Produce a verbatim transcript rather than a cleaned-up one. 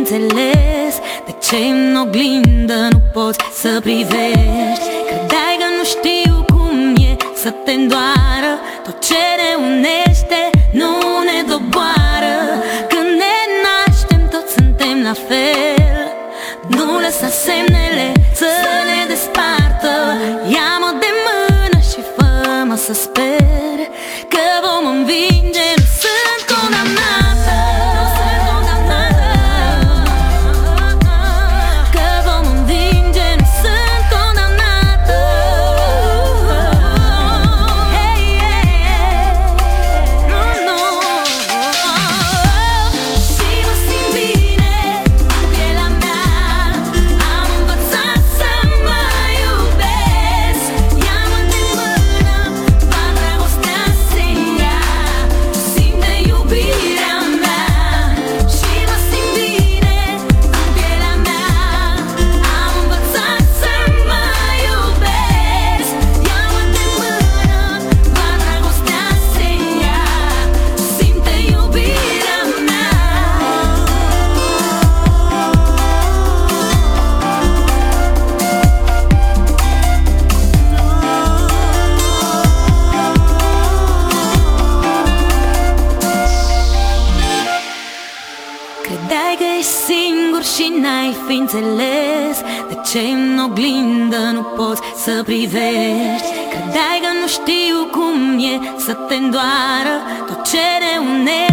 înțeles de ce în oglindă nu poți să privești. Credeai că nu știu cum e să te îndoară. Tot ce ne unește nu ne doboară. Când ne naștem toți suntem la fel. Nu lăsa semnele să ne despartă. Ia-mă de mână și fă-mă să sper că vom învinge. Nu sunt condamnată, nu sunt condamnată, că vom învinge. Nu sunt condamnată. Hey, hey, hey. Nu, nu. Și mă simt bine cu pielea mea. Am învățat să mă iubesc. Ia-mă de mână, va dragostea se ia. Simte iubirea mea. Și mă simt bine cu pielea mea. Am învățat să mă iubesc. Ia-mă de mână, va dragostea se ia. Simte iubirea mea. Credeai că ești singur și n-ai fi înțeles de ce în oglindă nu poți să privești. Credeai că nu știu cum e să te îndoară. Tot ce ne unește